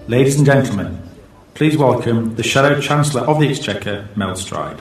Ladies and gentlemen, please welcome the Shadow Chancellor of the Exchequer, Mel Stride.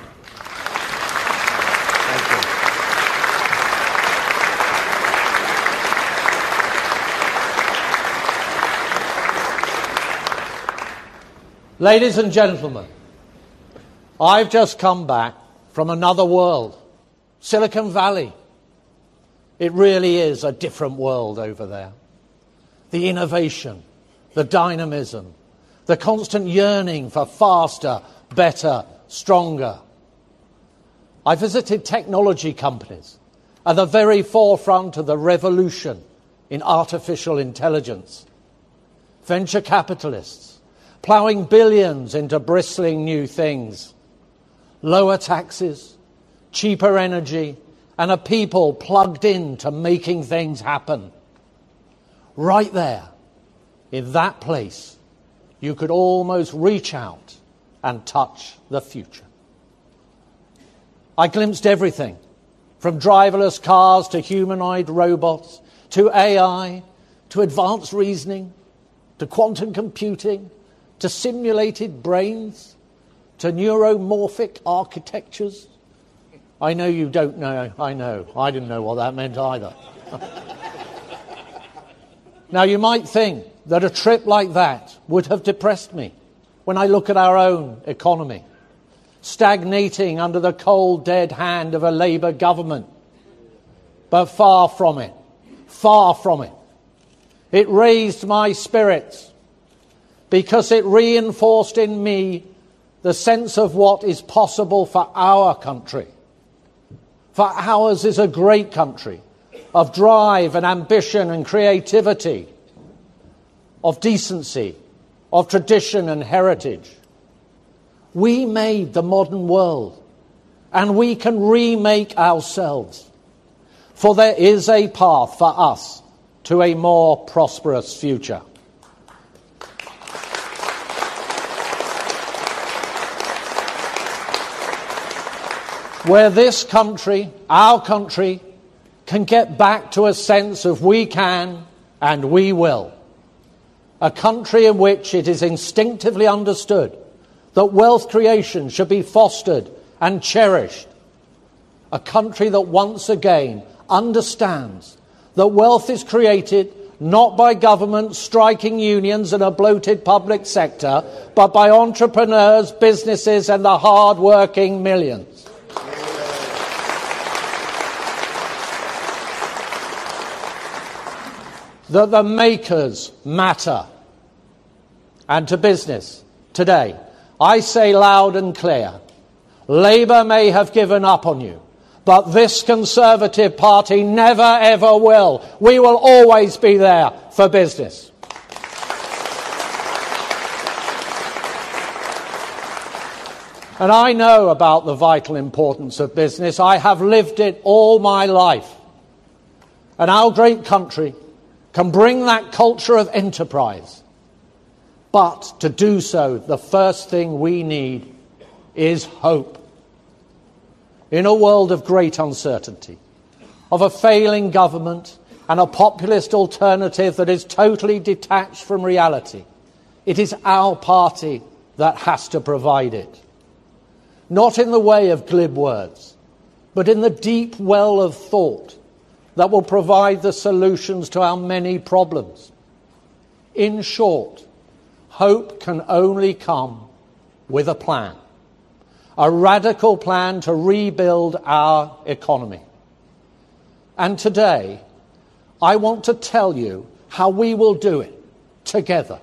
Ladies and gentlemen, I've just come back from another world, Silicon Valley. It really is a different world over there. The innovation, the dynamism, the constant yearning for faster, better, stronger. I visited technology companies at the very forefront of the revolution in artificial intelligence. Venture capitalists ploughing billions into bristling new things. Lower taxes, cheaper energy, and a people plugged in to making things happen. Right there, in that place, you could almost reach out and touch the future. I glimpsed everything, from driverless cars to humanoid robots, to AI, to advanced reasoning, to quantum computing, to simulated brains, to neuromorphic architectures. I know you don't know. I know. I didn't know what that meant either. Now, you might think that a trip like that would have depressed me when I look at our own economy, stagnating under the cold, dead hand of a Labour government. But far from it. Far from it. It raised my spirits because it reinforced in me the sense of what is possible for our country. For ours is a great country of drive and ambition and creativity, of decency, of tradition and heritage. We made the modern world, and we can remake ourselves. For there is a path for us to a more prosperous future. Where this country, our country, can get back to a sense of we can and we will. A country in which it is instinctively understood that wealth creation should be fostered and cherished. A country that once again understands that wealth is created not by government striking unions and a bloated public sector, but by entrepreneurs, businesses and the hard-working millions. That the makers matter. And to business today, I say loud and clear, Labour may have given up on you, but this Conservative Party never ever will. We will always be there for business. And I know about the vital importance of business. I have lived it all my life. And our great country can bring that culture of enterprise. But to do so, the first thing we need is hope. In a world of great uncertainty, of a failing government and a populist alternative that is totally detached from reality, it is our party that has to provide it. Not in the way of glib words, but in the deep well of thought that will provide the solutions to our many problems. In short, hope can only come with a plan. A radical plan to rebuild our economy. And today, I want to tell you how we will do it together.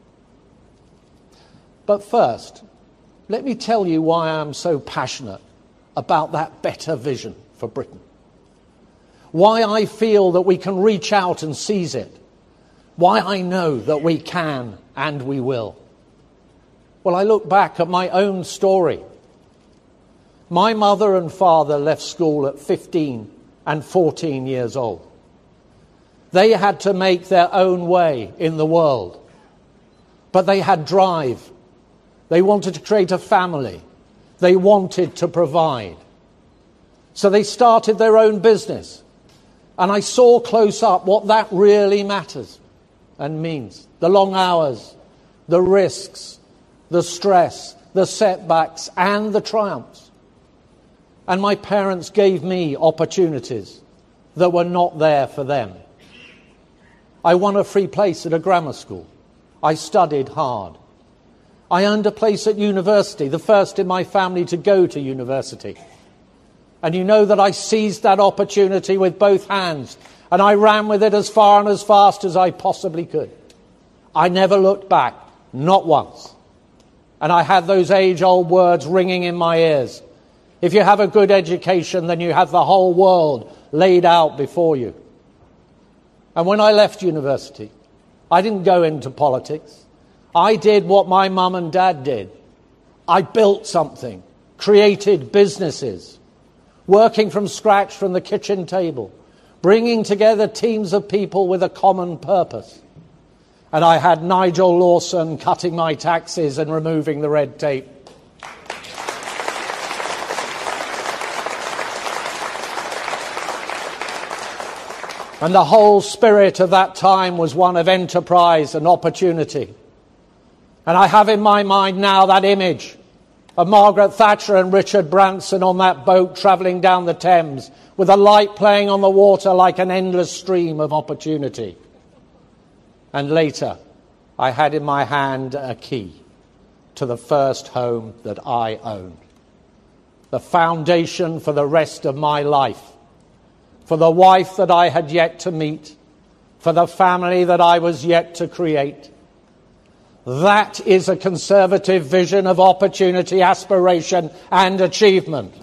But first, let me tell you why I am so passionate about that better vision for Britain. Why I feel that we can reach out and seize it. Why I know that we can and we will. Well, I look back at my own story. My mother and father left school at 15 and 14 years old. They had to make their own way in the world. But they had drive. They wanted to create a family. They wanted to provide. So they started their own business. And I saw close up what that really matters and means. The long hours, the risks, the stress, the setbacks, and the triumphs. And my parents gave me opportunities that were not there for them. I won a free place at a grammar school. I studied hard. I earned a place at university, the first in my family to go to university. And you know that I seized that opportunity with both hands, and I ran with it as far and as fast as I possibly could. I never looked back, not once. And I had those age-old words ringing in my ears. If you have a good education, then you have the whole world laid out before you. And when I left university, I didn't go into politics. I did what my mum and dad did. I built something, created businesses, working from scratch from the kitchen table, bringing together teams of people with a common purpose. And I had Nigel Lawson cutting my taxes and removing the red tape. And the whole spirit of that time was one of enterprise and opportunity. And I have in my mind now that image of Margaret Thatcher and Richard Branson on that boat travelling down the Thames with a light playing on the water like an endless stream of opportunity. And later, I had in my hand a key to the first home that I owned. The foundation for the rest of my life. For the wife that I had yet to meet. For the family that I was yet to create. That is a conservative vision of opportunity, aspiration, and achievement.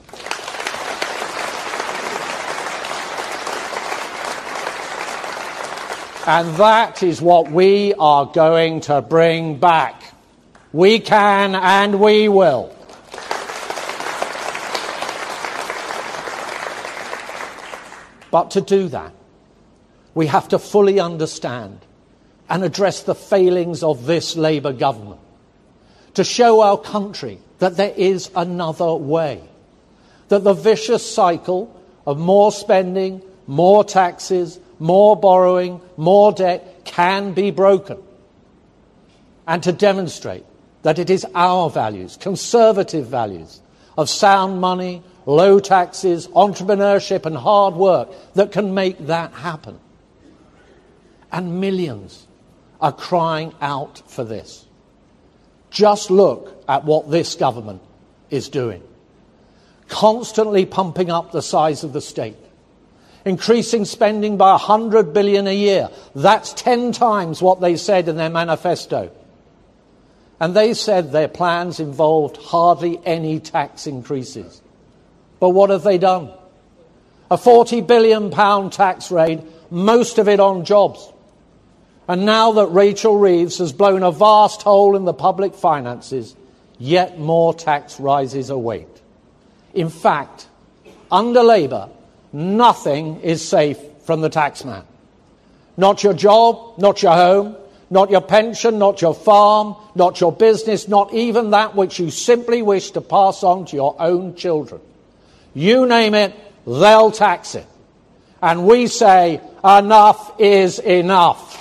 And that is what we are going to bring back. We can and we will. But to do that, we have to fully understand and address the failings of this Labour government, to show our country that there is another way, that the vicious cycle of more spending, more taxes, more borrowing, more debt can be broken, and to demonstrate that it is our values, conservative values, of sound money, low taxes, entrepreneurship and hard work that can make that happen. And millions are crying out for this. Just look at what this government is doing. Constantly pumping up the size of the state. Increasing spending by 100 billion a year. That's 10 times what they said in their manifesto. And they said their plans involved hardly any tax increases. But what have they done? A £40 billion tax raid, most of it on jobs. And now that Rachel Reeves has blown a vast hole in the public finances, yet more tax rises await. In fact, under Labour, nothing is safe from the taxman. Not your job, not your home, not your pension, not your farm, not your business, not even that which you simply wish to pass on to your own children. You name it, they'll tax it. And we say, enough is enough.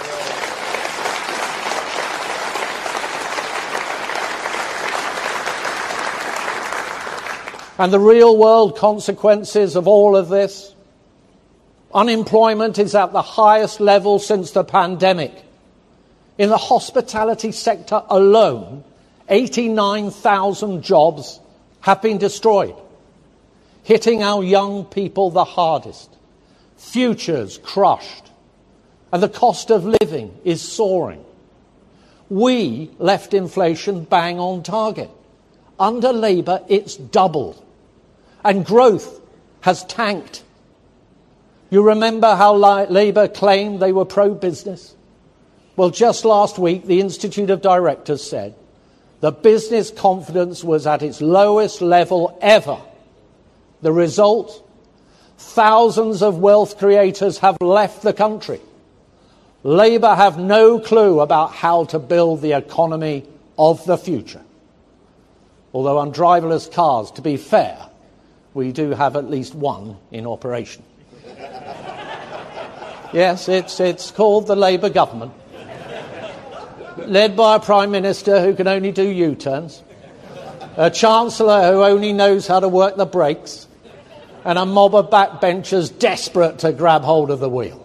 And the real world consequences of all of this, unemployment is at the highest level since the pandemic. In the hospitality sector alone, 89,000 jobs have been destroyed, hitting our young people the hardest. Futures crushed, and the cost of living is soaring. We left inflation bang on target. Under Labour, it's doubled. And growth has tanked. You remember how Labour claimed they were pro-business? Well, just last week, the Institute of Directors said that business confidence was at its lowest level ever. The result? Thousands of wealth creators have left the country. Labour have no clue about how to build the economy of the future. Although on driverless cars, to be fair, we do have at least one in operation. Yes, it's called the Labour government. led by a Prime Minister who can only do U-turns, a Chancellor who only knows how to work the brakes, and a mob of backbenchers desperate to grab hold of the wheel.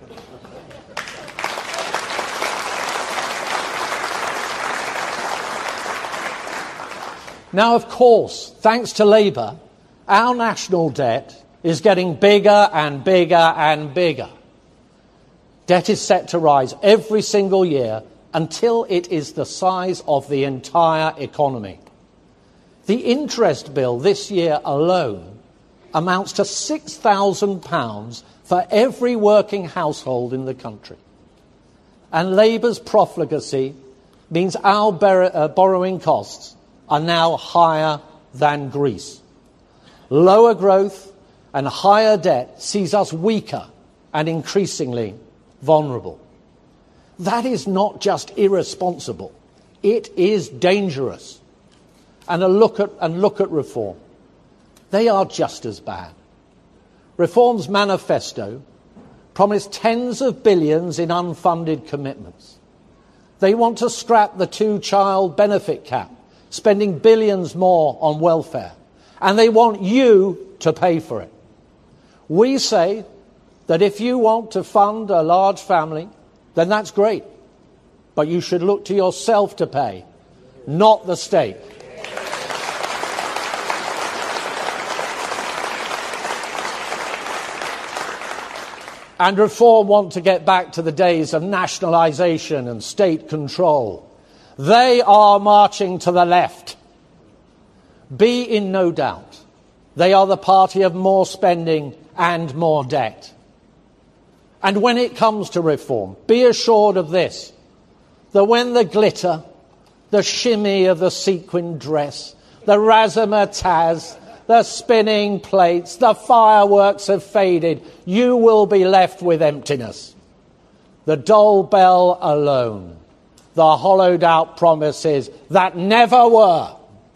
Now, of course, thanks to Labour, our national debt is getting bigger and bigger and bigger. Debt is set to rise every single year until it is the size of the entire economy. The interest bill this year alone amounts to £6,000 for every working household in the country. And Labour's profligacy means our borrowing costs are now higher than Greece. Lower growth and higher debt sees us weaker and increasingly vulnerable. That is not just irresponsible, it is dangerous. And look at reform. They are just as bad. Reform's manifesto promised tens of billions in unfunded commitments. They want to scrap the two-child benefit cap, spending billions more on welfare. And they want you to pay for it. We say that if you want to fund a large family, then that's great. But you should look to yourself to pay, not the state. And Reform want to get back to the days of nationalisation and state control. They are marching to the left. Be in no doubt, they are the party of more spending and more debt. And when it comes to reform, be assured of this, that when the glitter, the shimmy of the sequined dress, the razzmatazz, the spinning plates, the fireworks have faded, you will be left with emptiness. The dull bell alone, the hollowed out promises that never were.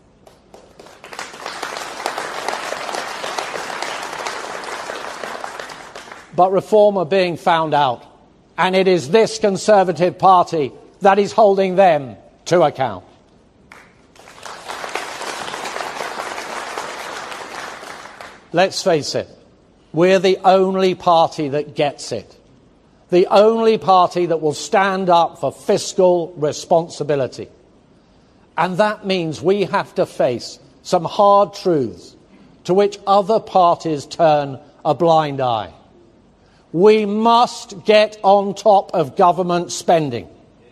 But Reform are being found out, and it is this Conservative Party that is holding them to account. Let's face it, we're the only party that gets it. The only party that will stand up for fiscal responsibility. And that means we have to face some hard truths to which other parties turn a blind eye. We must get on top of government spending.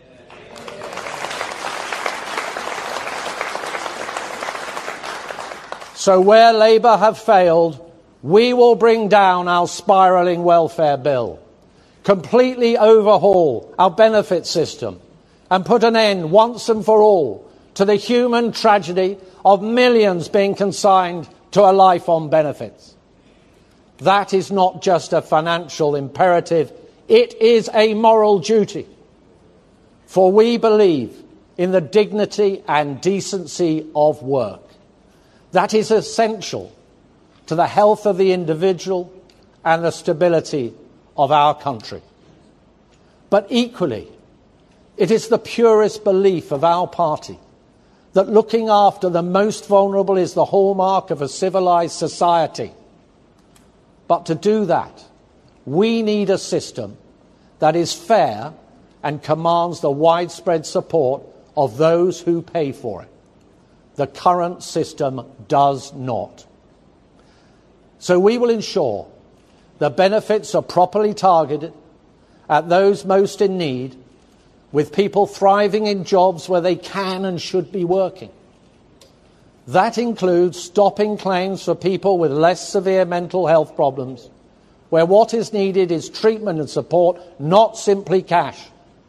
So where Labour have failed, we will bring down our spiralling welfare bill, completely overhaul our benefit system, and put an end once and for all to the human tragedy of millions being consigned to a life on benefits. That is not just a financial imperative, it is a moral duty. For we believe in the dignity and decency of work. That is essential to the health of the individual and the stability of our country. But equally, it is the purest belief of our party that looking after the most vulnerable is the hallmark of a civilised society. But to do that, we need a system that is fair and commands the widespread support of those who pay for it. The current system does not. So we will ensure the benefits are properly targeted at those most in need, with people thriving in jobs where they can and should be working. That includes stopping claims for people with less severe mental health problems, where what is needed is treatment and support, not simply cash.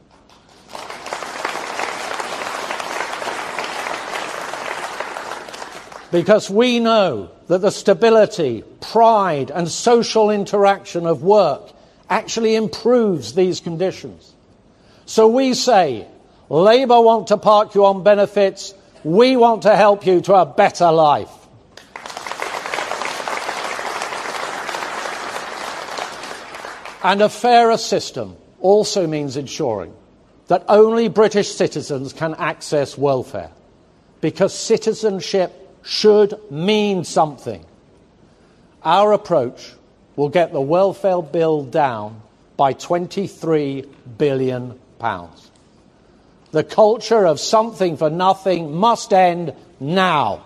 Because we know that the stability, pride and social interaction of work actually improves these conditions. So we say, Labour want to park you on benefits, we want to help you to a better life. And a fairer system also means ensuring that only British citizens can access welfare, because citizenship should mean something. Our approach will get the welfare bill down by £23 billion. The culture of something for nothing must end now.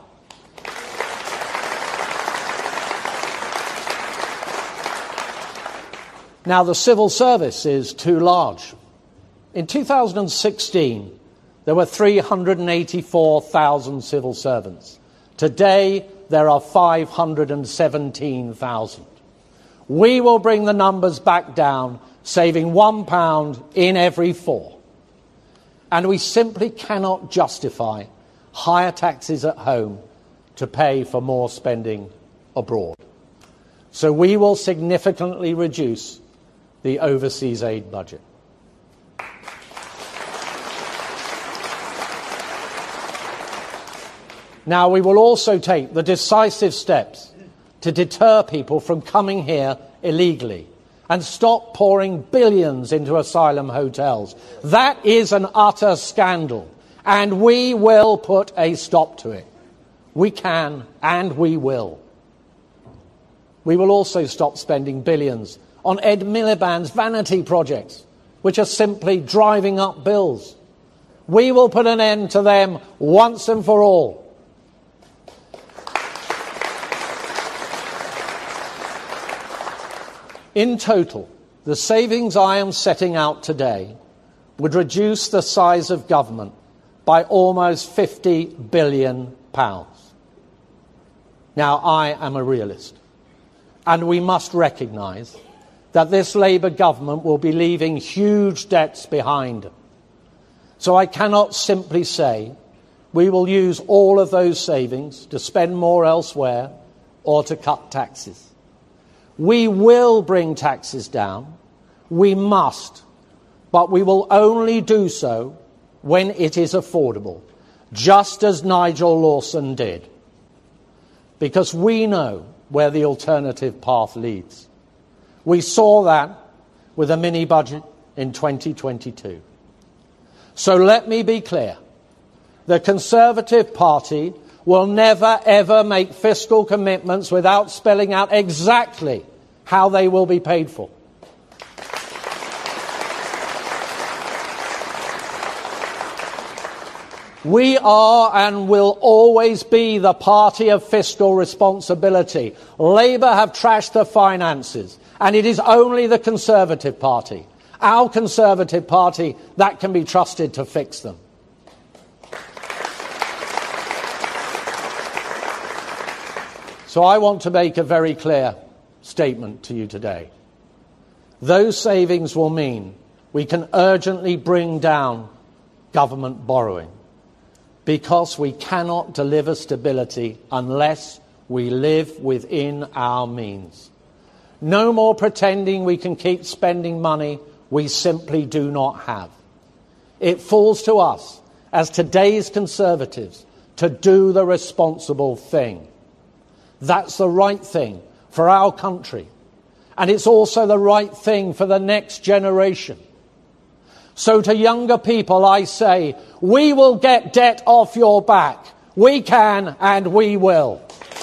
Now, the civil service is too large. In 2016, there were 384,000 civil servants. Today, there are 517,000. We will bring the numbers back down, saving £1 in every 4. And we simply cannot justify higher taxes at home to pay for more spending abroad. So we will significantly reduce the overseas aid budget. Now, we will also take the decisive steps to deter people from coming here illegally and stop pouring billions into asylum hotels. That is an utter scandal, and we will put a stop to it. We can, and we will. We will also stop spending billions on Ed Miliband's vanity projects, which are simply driving up bills. We will put an end to them once and for all. In total, the savings I am setting out today would reduce the size of government by almost £50 billion. Now, I am a realist, and we must recognise that this Labour government will be leaving huge debts behind. So I cannot simply say we will use all of those savings to spend more elsewhere or to cut taxes. We will bring taxes down. We must. But we will only do so when it is affordable, just as Nigel Lawson did. Because we know where the alternative path leads. We saw that with a mini-budget in 2022. So let me be clear. The Conservative Party will never, ever make fiscal commitments without spelling out exactly how they will be paid for. We are and will always be the party of fiscal responsibility. Labour have trashed the finances, and it is only the Conservative Party, our Conservative Party, that can be trusted to fix them. So I want to make a very clear statement to you today. Those savings will mean we can urgently bring down government borrowing, because we cannot deliver stability unless we live within our means. No more pretending we can keep spending money we simply do not have. It falls to us, as today's Conservatives, to do the responsible thing. That's the right thing for our country, and it's also the right thing for the next generation. So to younger people I say, we will get debt off your back. We can and we will.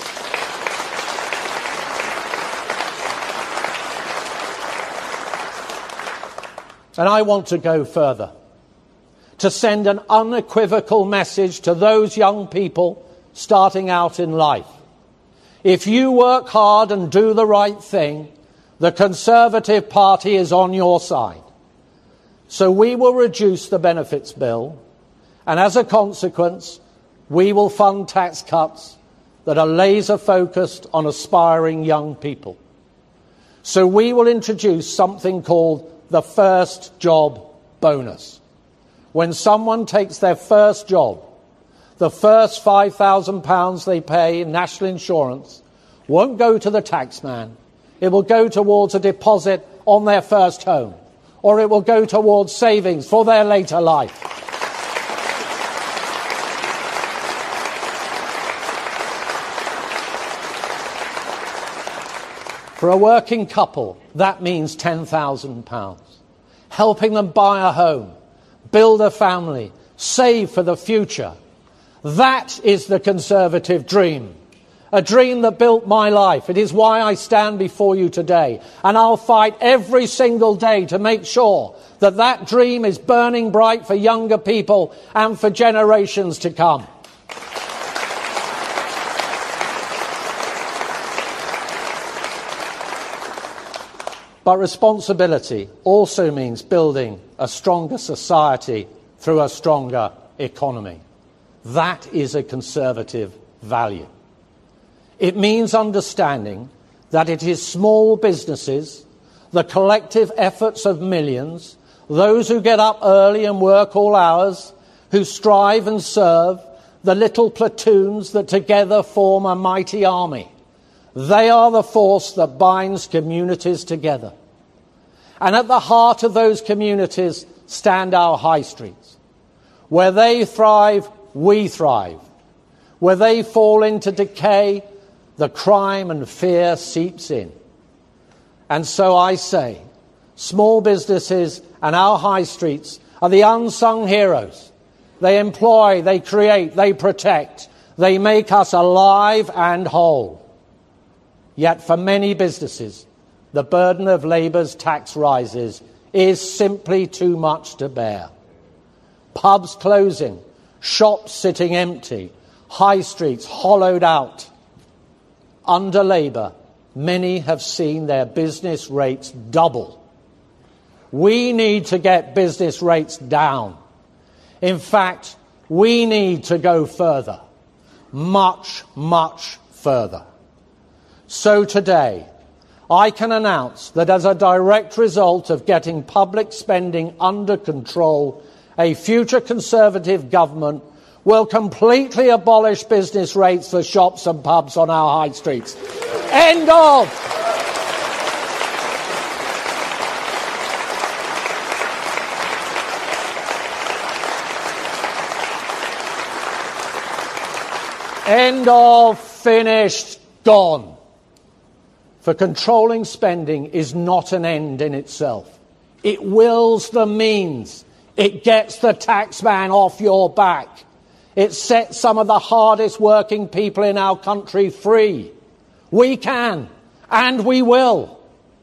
And I want to go further, to send an unequivocal message to those young people starting out in life. If you work hard and do the right thing, the Conservative Party is on your side. So we will reduce the benefits bill, and as a consequence, we will fund tax cuts that are laser-focused on aspiring young people. So we will introduce something called the First Job Bonus. When someone takes their first job, the first £5,000 they pay in national insurance won't go to the taxman. It will go towards a deposit on their first home, or it will go towards savings for their later life. For a working couple, that means £10,000, helping them buy a home, build a family, save for the future. That is the Conservative dream. A dream that built my life. It is why I stand before you today. And I'll fight every single day to make sure that that dream is burning bright for younger people and for generations to come. But responsibility also means building a stronger society through a stronger economy. That is a Conservative value. It means understanding that it is small businesses, the collective efforts of millions, those who get up early and work all hours, who strive and serve, the little platoons that together form a mighty army. They are the force that binds communities together. And at the heart of those communities stand our high streets. Where they thrive, we thrive. Where they fall into decay, the crime and fear seeps in. And so I say, small businesses and our high streets are the unsung heroes. They employ, they create, they protect. They make us alive and whole. Yet for many businesses, the burden of Labour's tax rises is simply too much to bear. Pubs closing, shops sitting empty, high streets hollowed out. Under Labour, many have seen their business rates double. We need to get business rates down. In fact, we need to go further. Much, much further. So today, I can announce that as a direct result of getting public spending under control, a future Conservative government will completely abolish business rates for shops and pubs on our high streets. End of. End of, finished, gone. For controlling spending is not an end in itself. It wills the means. It gets the taxman off your back. It sets some of the hardest working people in our country free. We can, and we will.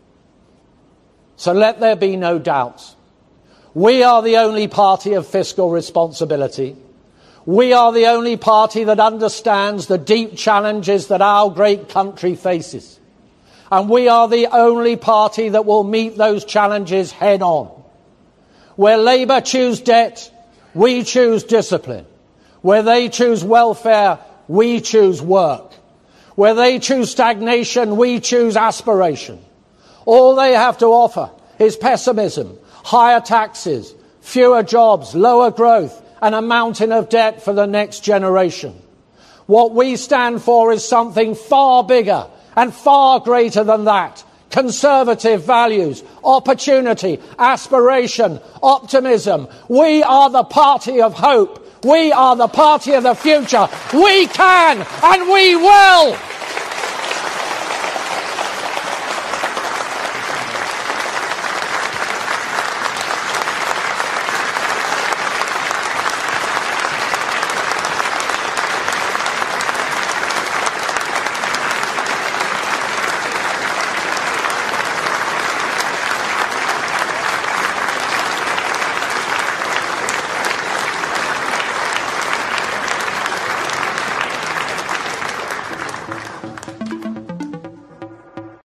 So let there be no doubt. We are the only party of fiscal responsibility. We are the only party that understands the deep challenges that our great country faces. And we are the only party that will meet those challenges head on. Where Labour choose debt, we choose discipline. Where they choose welfare, we choose work. Where they choose stagnation, we choose aspiration. All they have to offer is pessimism, higher taxes, fewer jobs, lower growth, and a mountain of debt for the next generation. What we stand for is something far bigger and far greater than that. Conservative values, opportunity, aspiration, optimism. We are the party of hope. We are the party of the future. We can and we will.